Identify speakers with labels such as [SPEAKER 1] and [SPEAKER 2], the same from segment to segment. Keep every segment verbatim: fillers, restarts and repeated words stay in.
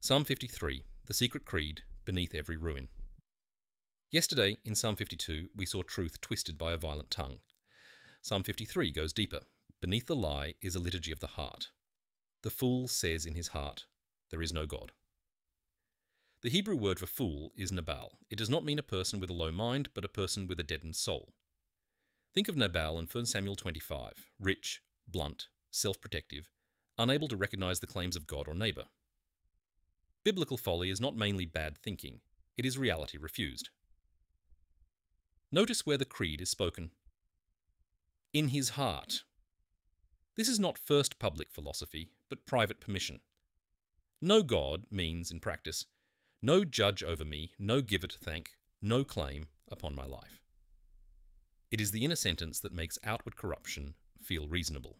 [SPEAKER 1] Psalm fifty-three, the secret creed beneath every ruin. Yesterday, in Psalm fifty-two, we saw truth twisted by a violent tongue. Psalm fifty-three goes deeper. Beneath the lie is a liturgy of the heart. The fool says in his heart, "There is no God." The Hebrew word for fool is Nabal. It does not mean a person with a low mind, but a person with a deadened soul. Think of Nabal in First Samuel twenty-five, rich, blunt, self-protective, unable to recognize the claims of God or neighbor. Biblical folly is not mainly bad thinking, it is reality refused. Notice where the creed is spoken. In his heart. This is not first public philosophy, but private permission. No God means, in practice, no judge over me, no giver to thank, no claim upon my life. It is the inner sentence that makes outward corruption feel reasonable.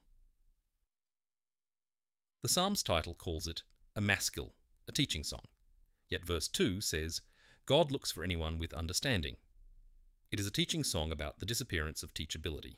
[SPEAKER 1] The Psalm's title calls it a maskil, a teaching song. Yet verse two says, God looks for anyone with understanding. It is a teaching song about the disappearance of teachability.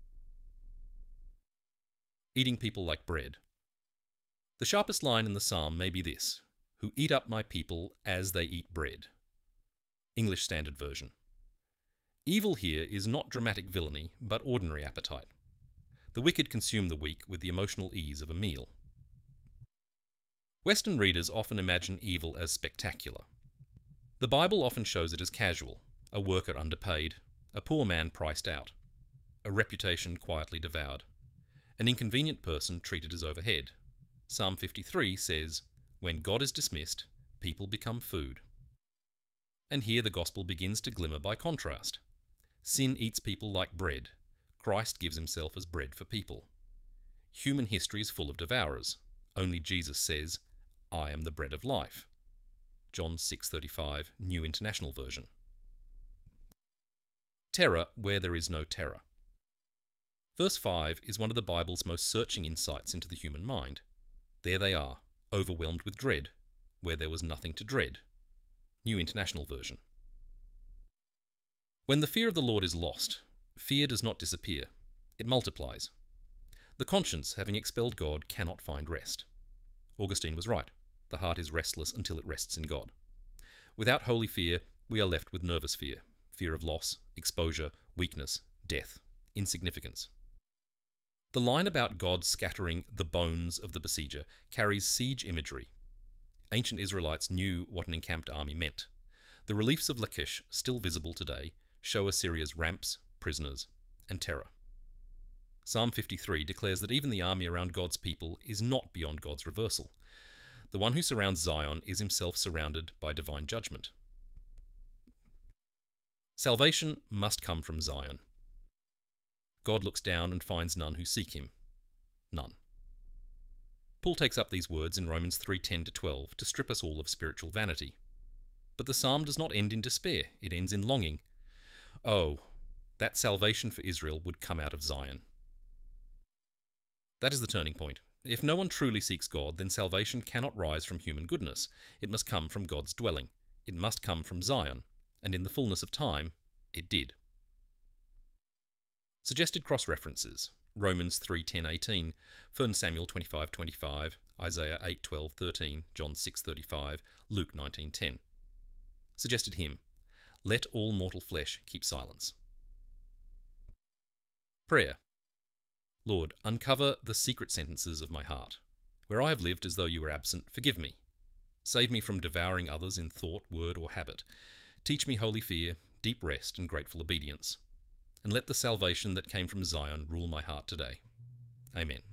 [SPEAKER 1] Eating people like bread. The sharpest line in the psalm may be this, who eat up my people as they eat bread. English Standard Version. Evil here is not dramatic villainy, but ordinary appetite. The wicked consume the weak with the emotional ease of a meal. Western readers often imagine evil as spectacular. The Bible often shows it as casual, a worker underpaid, a poor man priced out, a reputation quietly devoured, an inconvenient person treated as overhead. Psalm fifty-three says, when God is dismissed, people become food. And here the gospel begins to glimmer by contrast. Sin eats people like bread. Christ gives himself as bread for people. Human history is full of devourers. Only Jesus says, I am the bread of life. John six thirty-five, New International Version. Terror where there is no terror. Verse five is one of the Bible's most searching insights into the human mind. There they are, overwhelmed with dread, where there was nothing to dread. New International Version. When the fear of the Lord is lost, fear does not disappear, it multiplies. The conscience, having expelled God, cannot find rest. Augustine was right. The heart is restless until it rests in God. Without holy fear, we are left with nervous fear, fear of loss, exposure, weakness, death, insignificance. The line about God scattering the bones of the besieger carries siege imagery. Ancient Israelites knew what an encamped army meant. The reliefs of Lachish, still visible today, show Assyria's ramps, prisoners, and terror. Psalm fifty-three declares that even the army around God's people is not beyond God's reversal. The one who surrounds Zion is himself surrounded by divine judgment. Salvation must come from Zion. God looks down and finds none who seek him. None. Paul takes up these words in Romans three ten to twelve to strip us all of spiritual vanity. But the psalm does not end in despair, it ends in longing. Oh, that salvation for Israel would come out of Zion. That is the turning point. If no one truly seeks God, then salvation cannot rise from human goodness. It must come from God's dwelling. It must come from Zion. And in the fullness of time, it did. Suggested cross-references. Romans three ten eighteen, First Samuel twenty-five twenty-five, Isaiah eight twelve thirteen, John six thirty-five, Luke nineteen ten. Suggested hymn. Let all mortal flesh keep silence. Prayer. Lord, uncover the secret sentences of my heart. Where I have lived as though you were absent, forgive me. Save me from devouring others in thought, word, or habit. Teach me holy fear, deep rest, and grateful obedience. And let the salvation that came from Zion rule my heart today. Amen.